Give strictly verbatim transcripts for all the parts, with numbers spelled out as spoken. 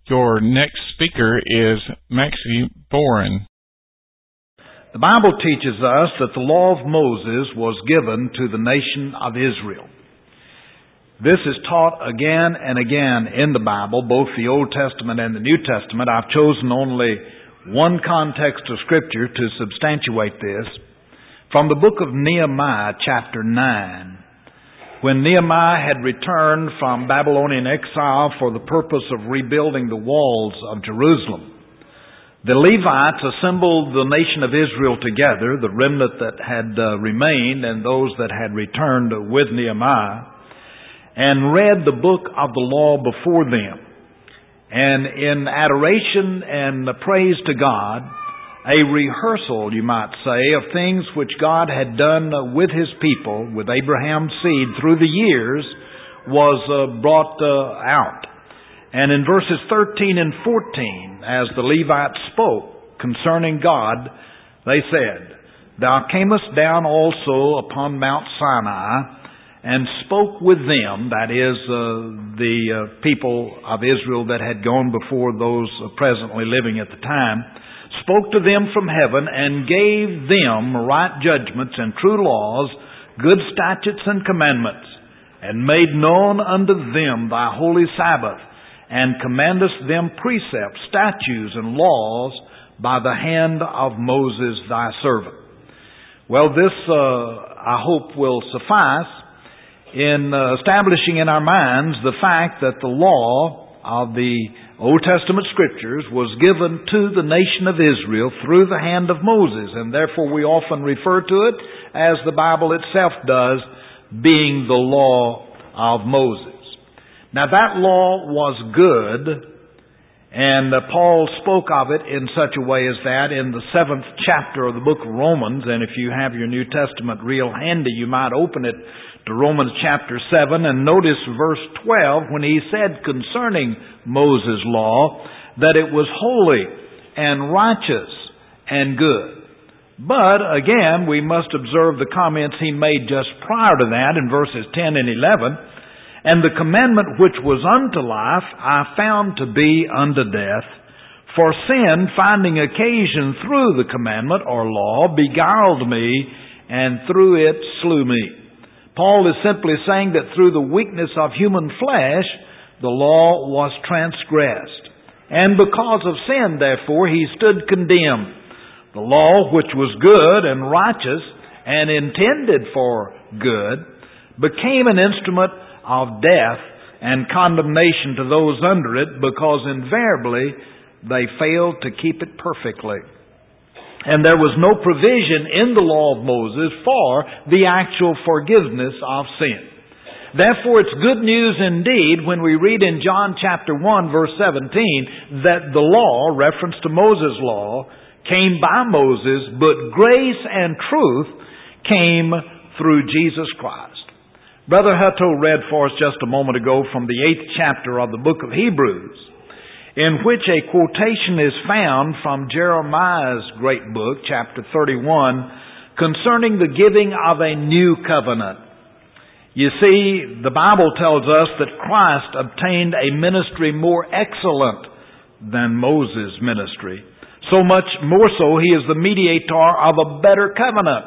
Your next speaker is Maxie Boren. The Bible teaches us that the law of Moses was given to the nation of Israel. This is taught again and again in the Bible, both the Old Testament and the New Testament. I've chosen only one context of Scripture to substantiate this. From the book of Nehemiah, chapter nine. When Nehemiah had returned from Babylonian exile for the purpose of rebuilding the walls of Jerusalem, the Levites assembled the nation of Israel together, the remnant that had uh, remained and those that had returned with Nehemiah, and read the book of the law before them. And in adoration and praise to God, a rehearsal, you might say, of things which God had done with His people, with Abraham's seed through the years, was uh, brought uh, out. And in verses thirteen and fourteen, as the Levites spoke concerning God, they said, "Thou camest down also upon Mount Sinai, and spoke with them," that is, uh, the uh, people of Israel that had gone before those uh, presently living at the time, "spoke to them from heaven, and gave them right judgments and true laws, good statutes and commandments, and made known unto them thy holy Sabbath, and commandest them precepts, statutes, and laws by the hand of Moses thy servant." Well, this, uh, I hope, will suffice in uh, establishing in our minds the fact that the law of the Old Testament Scriptures was given to the nation of Israel through the hand of Moses, and therefore we often refer to it as the Bible itself does, being the law of Moses. Now that law was good, and uh, Paul spoke of it in such a way as that in the seventh chapter of the book of Romans, and if you have your New Testament real handy, you might open it to Romans chapter seven, and notice verse twelve when he said concerning Moses' law that it was holy and righteous and good. But again, we must observe the comments he made just prior to that in verses ten and eleven. "And the commandment which was unto life I found to be unto death, for sin, finding occasion through the commandment or law, beguiled me, and through it slew me." Paul is simply saying that through the weakness of human flesh, the law was transgressed. And because of sin, therefore, he stood condemned. The law, which was good and righteous and intended for good, became an instrument of death and condemnation to those under it, because invariably they failed to keep it perfectly. And there was no provision in the law of Moses for the actual forgiveness of sin. Therefore, it's good news indeed when we read in John chapter one, verse seventeen, that the law, reference to Moses' law, came by Moses, but grace and truth came through Jesus Christ. Brother Hutto read for us just a moment ago from the eighth chapter of the book of Hebrews, in which a quotation is found from Jeremiah's great book, chapter thirty-one, concerning the giving of a new covenant. You see, the Bible tells us that Christ obtained a ministry more excellent than Moses' ministry. So much more so, He is the mediator of a better covenant,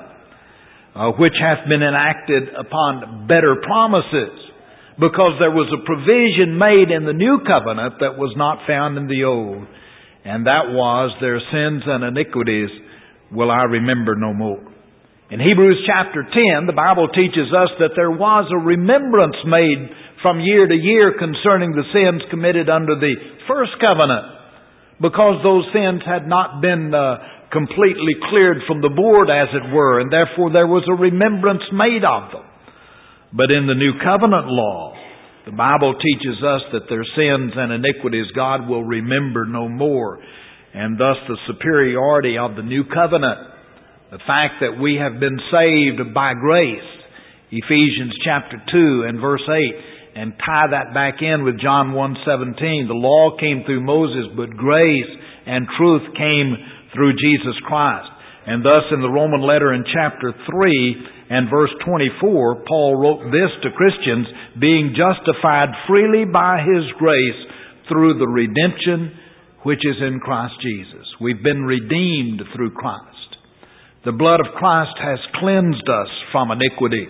uh, which hath been enacted upon better promises. Because there was a provision made in the new covenant that was not found in the old. And that was, "Their sins and iniquities will I remember no more." In Hebrews chapter ten, the Bible teaches us that there was a remembrance made from year to year concerning the sins committed under the first covenant, because those sins had not been uh, completely cleared from the board, as it were, and therefore there was a remembrance made of them. But in the New Covenant law, the Bible teaches us that their sins and iniquities God will remember no more. And thus the superiority of the New Covenant, the fact that we have been saved by grace, Ephesians chapter two and verse eight, and tie that back in with John one seventeen. The law came through Moses, but grace and truth came through Jesus Christ. And thus in the Roman letter in chapter three and verse twenty-four, Paul wrote this to Christians, "Being justified freely by His grace through the redemption which is in Christ Jesus. We've been redeemed through Christ. The blood of Christ has cleansed us from iniquity.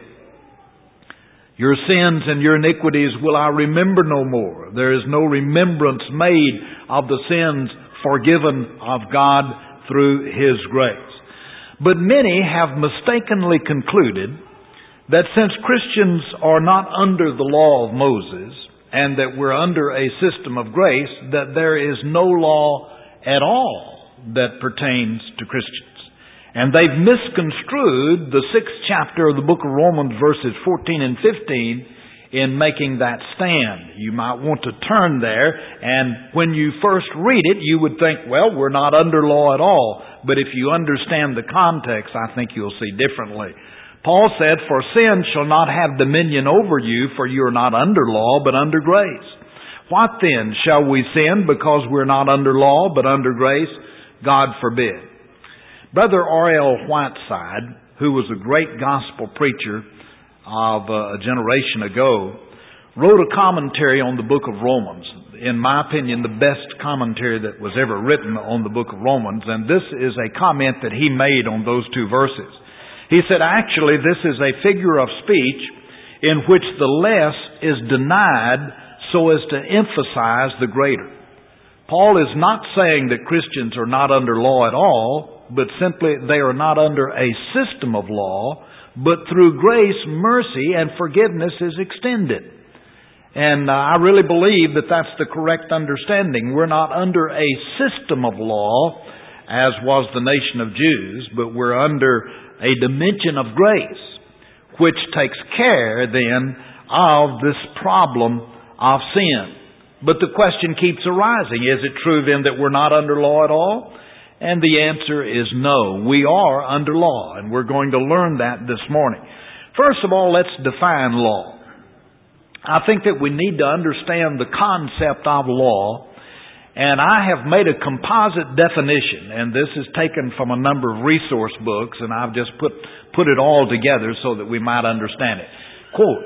Your sins and your iniquities will I remember no more. There is no remembrance made of the sins forgiven of God through His grace. But many have mistakenly concluded that since Christians are not under the law of Moses and that we're under a system of grace, that there is no law at all that pertains to Christians. And they've misconstrued the sixth chapter of the book of Romans, verses fourteen and fifteen, in making that stand. You might want to turn there, and when you first read it, you would think, well, we're not under law at all. But if you understand the context, I think you'll see differently. Paul said, for sin shall not have dominion over you, for you are not under law, but under grace. What then? Shall we sin because we're not under law, but under grace? God forbid. Brother R L Whiteside, who was a great gospel preacher of a generation ago, wrote a commentary on the book of Romans. In my opinion, the best commentary that was ever written on the book of Romans. And this is a comment that he made on those two verses. He said, actually, this is a figure of speech in which the less is denied so as to emphasize the greater. Paul is not saying that Christians are not under law at all, but simply they are not under a system of law, but through grace, mercy, and forgiveness is extended. And uh, I really believe that that's the correct understanding. We're not under a system of law, as was the nation of Jews, but we're under a dimension of grace, which takes care then of this problem of sin. But the question keeps arising, is it true then that we're not under law at all? And the answer is no. We are under law, and we're going to learn that this morning. First of all, let's define law. I think that we need to understand the concept of law, and I have made a composite definition, and this is taken from a number of resource books, and I've just put, put it all together so that we might understand it. Quote,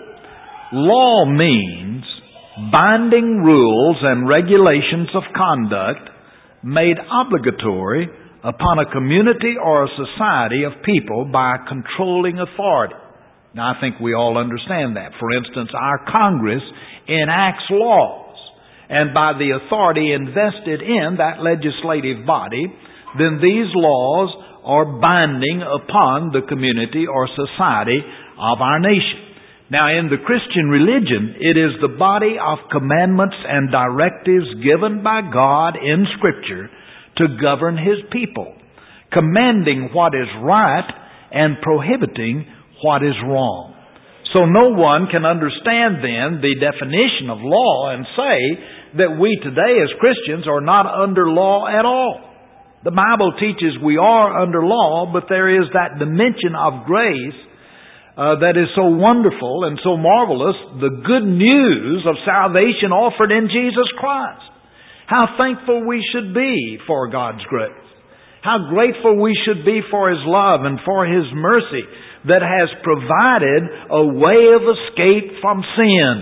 law means binding rules and regulations of conduct made obligatory upon a community or a society of people by a controlling authority. Now, I think we all understand that. For instance, our Congress enacts laws, and by the authority invested in that legislative body, then these laws are binding upon the community or society of our nation. Now, in the Christian religion, it is the body of commandments and directives given by God in Scripture to govern His people, commanding what is right and prohibiting what is wrong. So no one can understand then the definition of law and say that we today as Christians are not under law at all. The Bible teaches we are under law, but there is that dimension of grace Uh, that is so wonderful and so marvelous, the good news of salvation offered in Jesus Christ. How thankful we should be for God's grace. How grateful we should be for His love and for His mercy that has provided a way of escape from sin.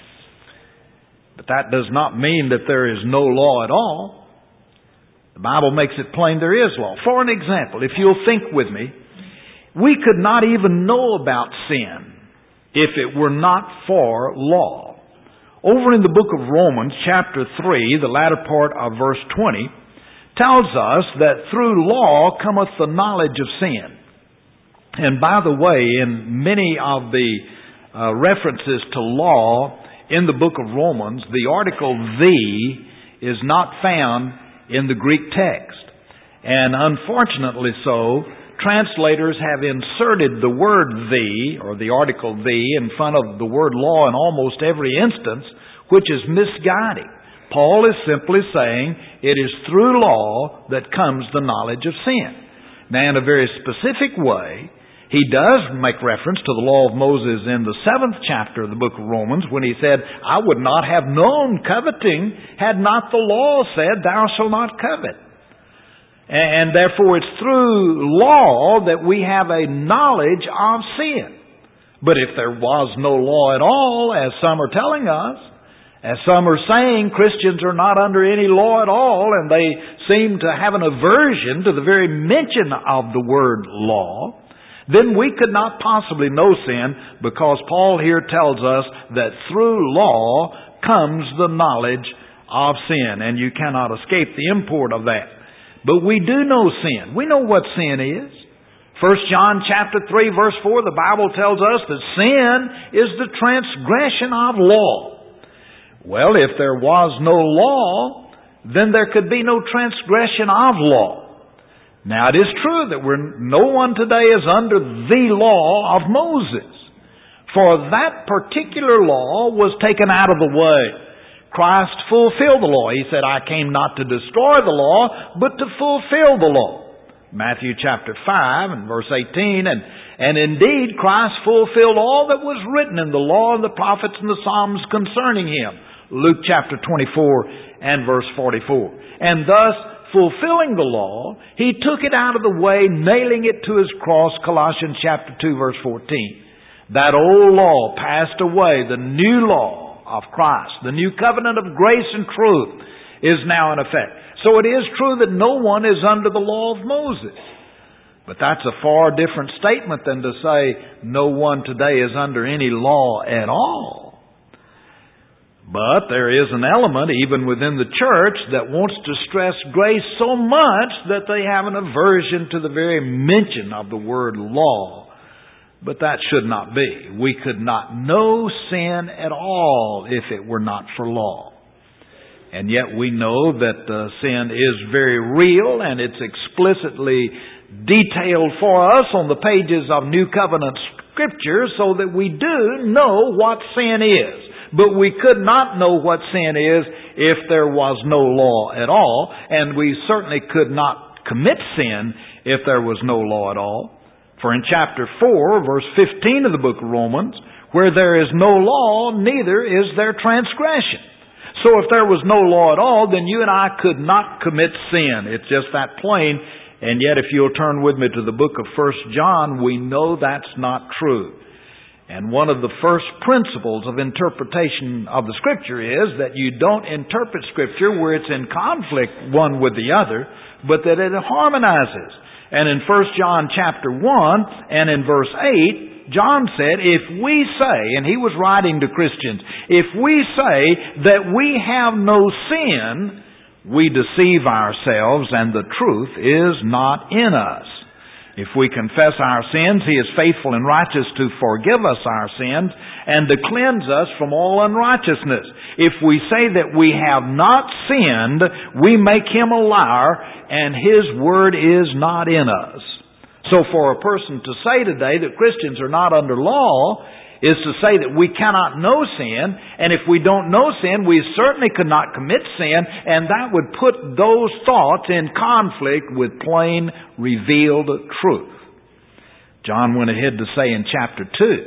But that does not mean that there is no law at all. The Bible makes it plain there is law. For an example, if you'll think with me, we could not even know about sin if it were not for law. Over in the book of Romans, chapter three, the latter part of verse twenty, tells us that through law cometh the knowledge of sin. And by the way, in many of the uh, references to law in the book of Romans, the article "the" is not found in the Greek text. And unfortunately so, translators have inserted the word "the" or the article "the" in front of the word "law" in almost every instance, which is misguiding. Paul is simply saying it is through law that comes the knowledge of sin. Now, in a very specific way, he does make reference to the law of Moses in the seventh chapter of the book of Romans when he said, I would not have known coveting had not the law said, thou shalt not covet. And therefore it's through law that we have a knowledge of sin. But if there was no law at all, as some are telling us, As some are saying, Christians are not under any law at all, and they seem to have an aversion to the very mention of the word law, then we could not possibly know sin, because Paul here tells us that through law comes the knowledge of sin, and you cannot escape the import of that. But we do know sin. We know what sin is. First John chapter three verse four, the Bible tells us that sin is the transgression of law. Well, if there was no law, then there could be no transgression of law. Now, it is true that we're, no one today is under the law of Moses. For that particular law was taken out of the way. Christ fulfilled the law. He said, I came not to destroy the law, but to fulfill the law. Matthew chapter five and verse eighteen, and, and indeed Christ fulfilled all that was written in the law and the prophets and the Psalms concerning Him. Luke chapter twenty-four and verse forty-four. And thus, fulfilling the law, He took it out of the way, nailing it to His cross, Colossians chapter two verse fourteen. That old law passed away. The new law of Christ, the new covenant of grace and truth, is now in effect. So it is true that no one is under the law of Moses. But that's a far different statement than to say no one today is under any law at all. But there is an element even within the church that wants to stress grace so much that they have an aversion to the very mention of the word law. But that should not be. We could not know sin at all if it were not for law. And yet we know that uh, sin is very real, and it's explicitly detailed for us on the pages of New Covenant Scripture, so that we do know what sin is. But we could not know what sin is if there was no law at all, and we certainly could not commit sin if there was no law at all. For in chapter four, verse fifteen of the book of Romans, where there is no law, neither is there transgression. So if there was no law at all, then you and I could not commit sin. It's just that plain. And yet if you'll turn with me to the book of First John, we know that's not true. And one of the first principles of interpretation of the Scripture is that you don't interpret Scripture where it's in conflict one with the other, but that it harmonizes. And in First John chapter one and in verse eight, John said, if we say, and he was writing to Christians, if we say that we have no sin, we deceive ourselves and the truth is not in us. If we confess our sins, He is faithful and righteous to forgive us our sins and to cleanse us from all unrighteousness. If we say that we have not sinned, we make Him a liar and His word is not in us. So for a person to say today that Christians are not under law is to say that we cannot know sin, and if we don't know sin, we certainly could not commit sin, and that would put those thoughts in conflict with plain, revealed truth. John went ahead to say in chapter two,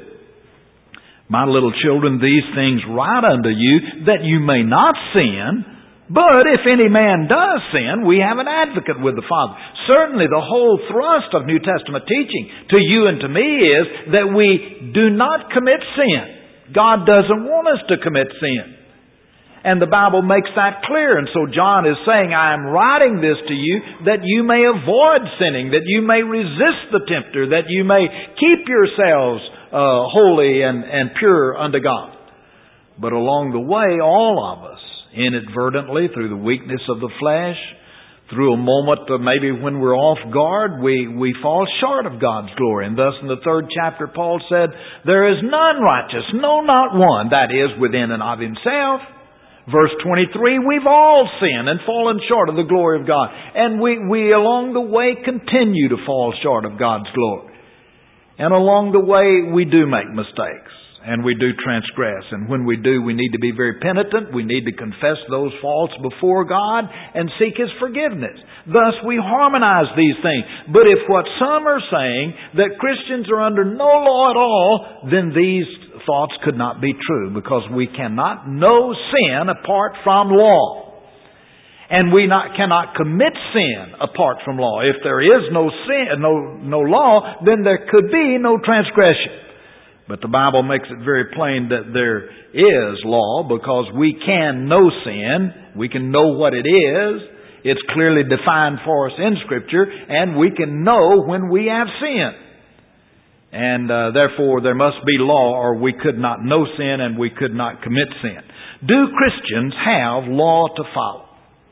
my little children, these things write unto you that you may not sin. But if any man does sin, we have an advocate with the Father. Certainly the whole thrust of New Testament teaching to you and to me is that we do not commit sin. God doesn't want us to commit sin. And the Bible makes that clear. And so John is saying, I am writing this to you that you may avoid sinning, that you may resist the tempter, that you may keep yourselves uh, holy and, and pure unto God. But along the way, all of us, inadvertently, through the weakness of the flesh, through a moment of maybe when we're off guard, we, we fall short of God's glory. And thus in the third chapter, Paul said, there is none righteous, no, not one, that is, within and of himself. Verse twenty-three, we've all sinned and fallen short of the glory of God. And we, we along the way continue to fall short of God's glory. And along the way, we do make mistakes. And we do transgress. And when we do, we need to be very penitent. We need to confess those faults before God and seek His forgiveness. Thus, we harmonize these things. But if what some are saying, that Christians are under no law at all, then these thoughts could not be true, because we cannot know sin apart from law. And we not, cannot commit sin apart from law. If there is no sin, no, no law, then there could be no transgression. But the Bible makes it very plain that there is law because we can know sin. We can know what it is. It's clearly defined for us in Scripture, and we can know when we have sin. And uh, therefore there must be law, or we could not know sin and we could not commit sin. Do Christians have law to follow?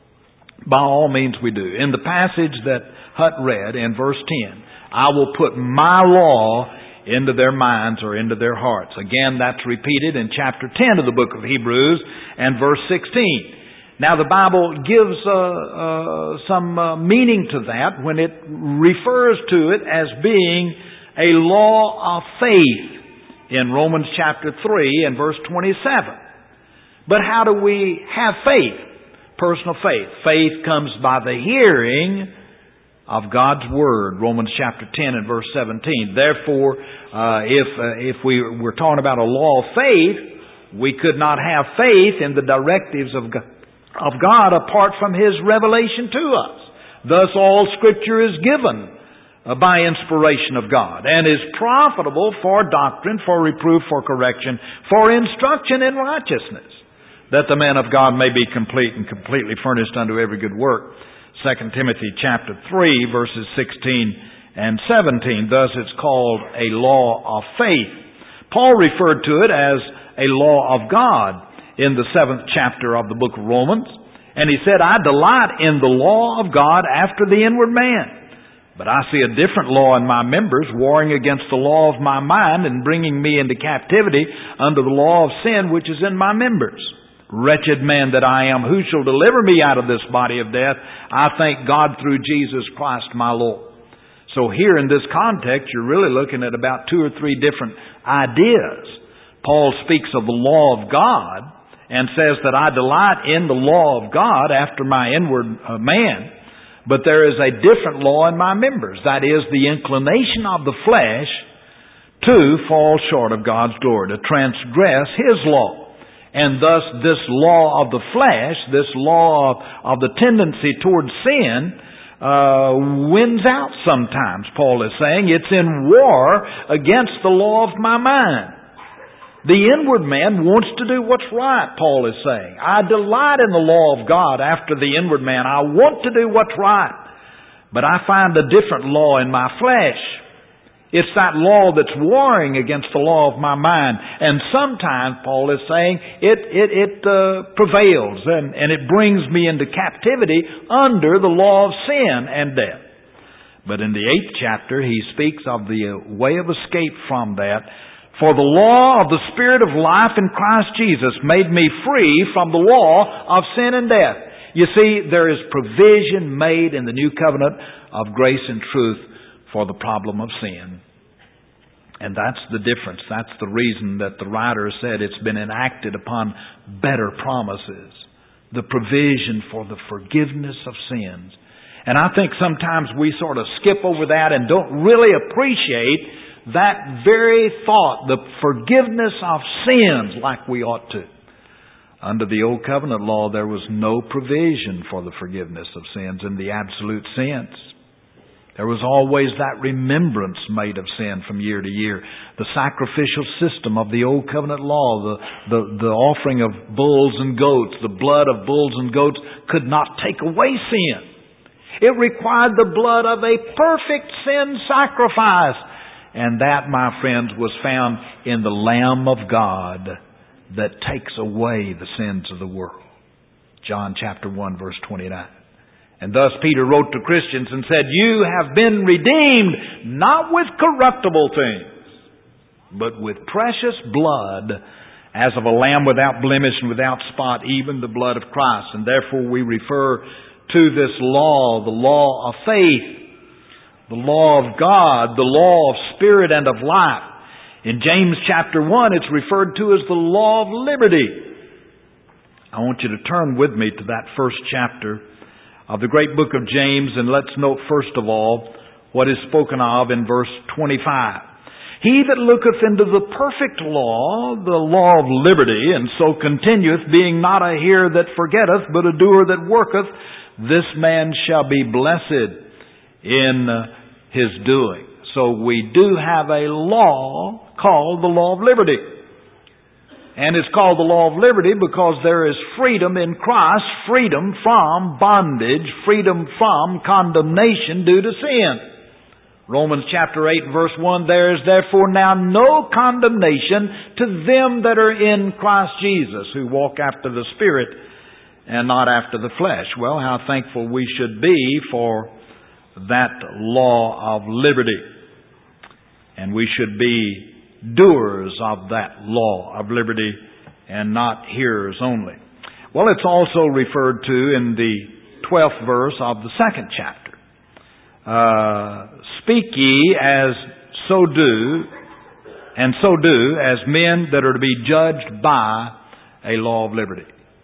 By all means we do. In the passage that Hutt read in verse ten, I will put my law into their minds or into their hearts. Again, that's repeated in chapter ten of the book of Hebrews and verse sixteen. Now the Bible gives uh, uh, some uh, meaning to that when it refers to it as being a law of faith in Romans chapter three and verse twenty-seven. But how do we have faith? Personal faith. Faith comes by the hearing of God's Word, Romans chapter ten and verse seventeen. Therefore, uh, if uh, if we were talking about a law of faith, we could not have faith in the directives of God, of God apart from His revelation to us. Thus, all Scripture is given uh, by inspiration of God and is profitable for doctrine, for reproof, for correction, for instruction in righteousness, that the man of God may be complete and completely furnished unto every good work. Second Timothy chapter three, verses sixteen and seventeen. Thus it's called a law of faith. Paul referred to it as a law of God in the seventh chapter of the book of Romans. And he said, I delight in the law of God after the inward man. But I see a different law in my members, warring against the law of my mind and bringing me into captivity under the law of sin which is in my members. Wretched man that I am, who shall deliver me out of this body of death? I thank God through Jesus Christ my Lord. So here in this context, you're really looking at about two or three different ideas. Paul speaks of the law of God and says that I delight in the law of God after my inward uh, man. But there is a different law in my members. That is the inclination of the flesh to fall short of God's glory, to transgress His law. And thus this law of the flesh, this law of, of the tendency towards sin, uh, wins out sometimes, Paul is saying. It's in war against the law of my mind. The inward man wants to do what's right, Paul is saying. I delight in the law of God after the inward man. I want to do what's right. But I find a different law in my flesh. It's that law that's warring against the law of my mind. And sometimes, Paul is saying, it it, it uh, prevails and, and it brings me into captivity under the law of sin and death. But in the eighth chapter, he speaks of the way of escape from that. For the law of the Spirit of life in Christ Jesus made me free from the law of sin and death. You see, there is provision made in the new covenant of grace and truth for the problem of sin. And that's the difference. That's the reason that the writer said it's been enacted upon better promises. The provision for the forgiveness of sins. And I think sometimes we sort of skip over that and don't really appreciate that very thought, the forgiveness of sins, like we ought to. Under the Old Covenant law, there was no provision for the forgiveness of sins in the absolute sense. There was always that remembrance made of sin from year to year. The sacrificial system of the Old Covenant law, the, the, the offering of bulls and goats, the blood of bulls and goats could not take away sin. It required the blood of a perfect sin sacrifice. And that, my friends, was found in the Lamb of God that takes away the sins of the world. John chapter one, verse twenty-nine. And thus Peter wrote to Christians and said, you have been redeemed, not with corruptible things, but with precious blood, as of a lamb without blemish and without spot, even the blood of Christ. And therefore we refer to this law, the law of faith, the law of God, the law of spirit and of life. In James chapter one, it's referred to as the law of liberty. I want you to turn with me to that first chapter of the great book of James, and let's note first of all what is spoken of in verse twenty-five. He that looketh into the perfect law, the law of liberty, and so continueth, being not a hearer that forgetteth, but a doer that worketh, this man shall be blessed in his doing. So we do have a law called the law of liberty. And it's called the law of liberty because there is freedom in Christ, freedom from bondage, freedom from condemnation due to sin. Romans chapter eight verse one, there is therefore now no condemnation to them that are in Christ Jesus, who walk after the Spirit and not after the flesh. Well, how thankful we should be for that law of liberty. And we should be doers of that law of liberty and not hearers only. Well, it's also referred to in the twelfth verse of the second chapter. Uh, Speak ye as so do, and so do as men that are to be judged by a law of liberty.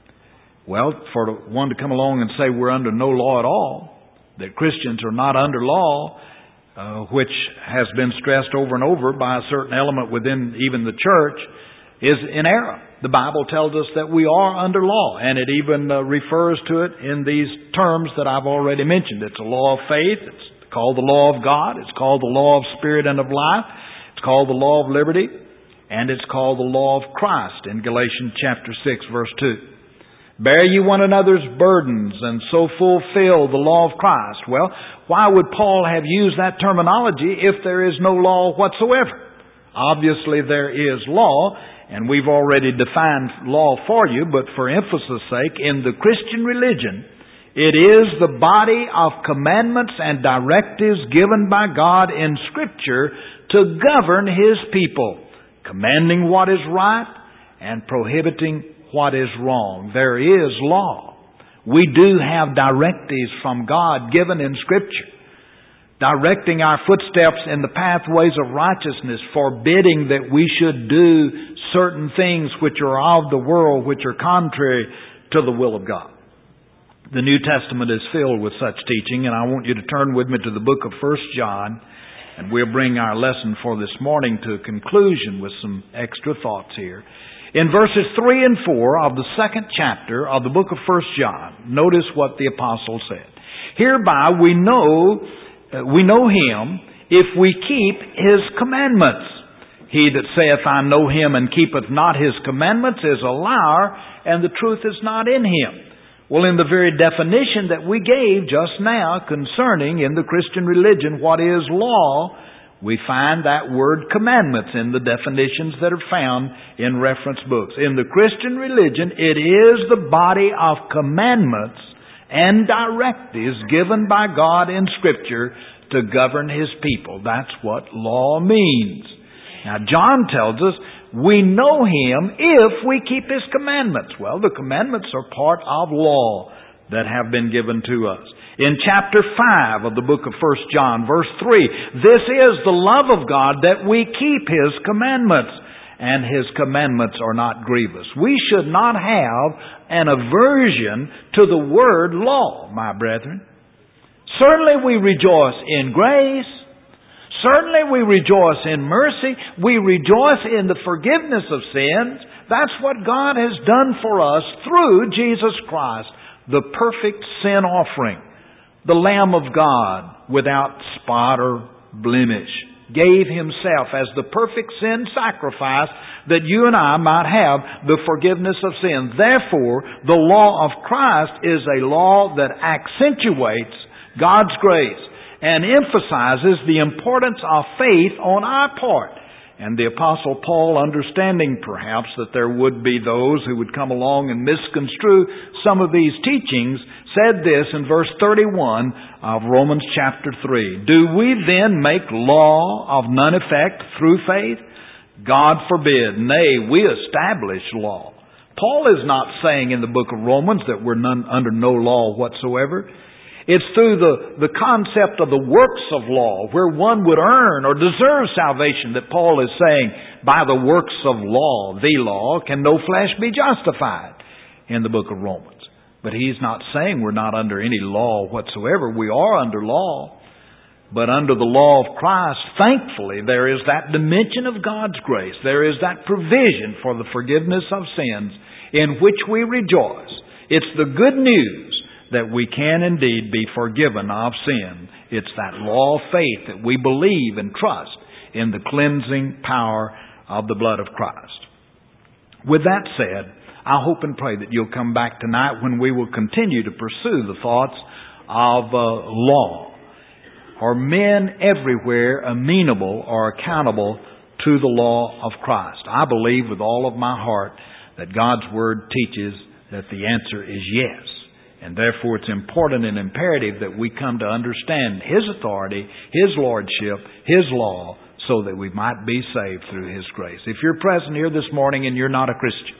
Well, for one to come along and say we're under no law at all, that Christians are not under law, Uh, which has been stressed over and over by a certain element within even the church, is in error. The Bible tells us that we are under law, and it even uh, refers to it in these terms that I've already mentioned. It's a law of faith. It's called the law of God. It's called the law of spirit and of life. It's called the law of liberty. And it's called the law of Christ in Galatians chapter six verse two. Bear ye one another's burdens, and so fulfill the law of Christ. Well, why would Paul have used that terminology if there is no law whatsoever? Obviously there is law, and we've already defined law for you, but for emphasis' sake, in the Christian religion, it is the body of commandments and directives given by God in Scripture to govern His people, commanding what is right and prohibiting what is wrong. There is law. We do have directives from God given in Scripture, directing our footsteps in the pathways of righteousness, forbidding that we should do certain things which are of the world, which are contrary to the will of God. The New Testament is filled with such teaching, and I want you to turn with me to the book of First John, and we'll bring our lesson for this morning to a conclusion with some extra thoughts here. In verses three and four of the second chapter of the book of First John, notice what the apostle said. Hereby we know, uh, we know Him if we keep His commandments. He that saith, I know Him, and keepeth not His commandments is a liar, and the truth is not in him. Well, in the very definition that we gave just now concerning in the Christian religion what is law, we find that word commandments in the definitions that are found in reference books. In the Christian religion, it is the body of commandments and directives given by God in Scripture to govern His people. That's what law means. Now, John tells us we know Him if we keep His commandments. Well, the commandments are part of law that have been given to us. In chapter five of the book of First John, verse three, this is the love of God, that we keep His commandments, and His commandments are not grievous. We should not have an aversion to the word law, my brethren. Certainly we rejoice in grace. Certainly we rejoice in mercy. We rejoice in the forgiveness of sins. That's what God has done for us through Jesus Christ, the perfect sin offering. The Lamb of God, without spot or blemish, gave Himself as the perfect sin sacrifice that you and I might have the forgiveness of sin. Therefore, the law of Christ is a law that accentuates God's grace and emphasizes the importance of faith on our part. And the Apostle Paul, understanding perhaps that there would be those who would come along and misconstrue some of these teachings, said this in verse thirty-one of Romans chapter three. Do we then make law of none effect through faith? God forbid. Nay, we establish law. Paul is not saying in the book of Romans that we're none, under no law whatsoever. It's through the, the concept of the works of law, where one would earn or deserve salvation, that Paul is saying, by the works of law, the law, can no flesh be justified, in the book of Romans. But he's not saying we're not under any law whatsoever. We are under law. But under the law of Christ, thankfully, there is that dimension of God's grace. There is that provision for the forgiveness of sins in which we rejoice. It's the good news that we can indeed be forgiven of sin. It's that law of faith that we believe and trust in the cleansing power of the blood of Christ. With that said, I hope and pray that you'll come back tonight when we will continue to pursue the thoughts of uh, law. Are men everywhere amenable or accountable to the law of Christ? I believe with all of my heart that God's Word teaches that the answer is yes. And therefore it's important and imperative that we come to understand His authority, His lordship, His law, so that we might be saved through His grace. If you're present here this morning and you're not a Christian,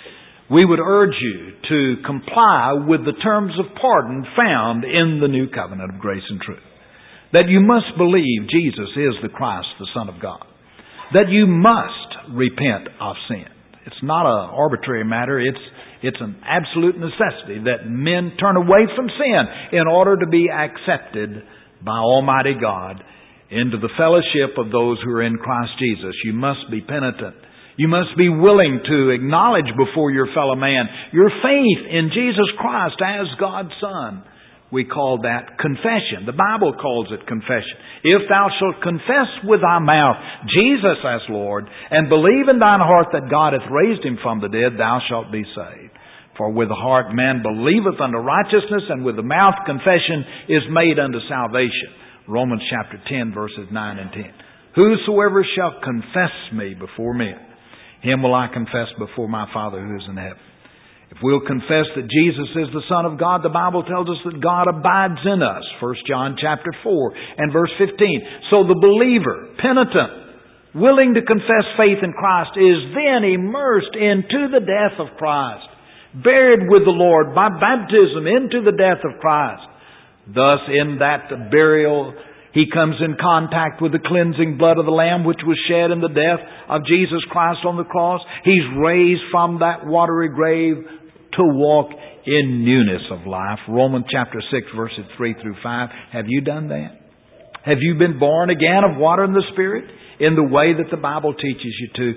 we would urge you to comply with the terms of pardon found in the new covenant of grace and truth. That you must believe Jesus is the Christ, the Son of God. That you must repent of sin. It's not an arbitrary matter. It's It's an absolute necessity that men turn away from sin in order to be accepted by Almighty God into the fellowship of those who are in Christ Jesus. You must be penitent. You must be willing to acknowledge before your fellow man your faith in Jesus Christ as God's Son. We call that confession. The Bible calls it confession. If thou shalt confess with thy mouth Jesus as Lord, and believe in thine heart that God hath raised Him from the dead, thou shalt be saved. For with the heart man believeth unto righteousness, and with the mouth confession is made unto salvation. Romans chapter ten, verses nine and ten. Whosoever shall confess me before men, him will I confess before my Father who is in heaven. If we'll confess that Jesus is the Son of God, the Bible tells us that God abides in us. First John chapter four and verse fifteen. So the believer, penitent, willing to confess faith in Christ, is then immersed into the death of Christ, buried with the Lord by baptism into the death of Christ. Thus, in that burial, he comes in contact with the cleansing blood of the Lamb which was shed in the death of Jesus Christ on the cross. He's raised from that watery grave to walk in newness of life. Romans chapter six, verses three through five. Have you done that? Have you been born again of water and the Spirit in the way that the Bible teaches you to?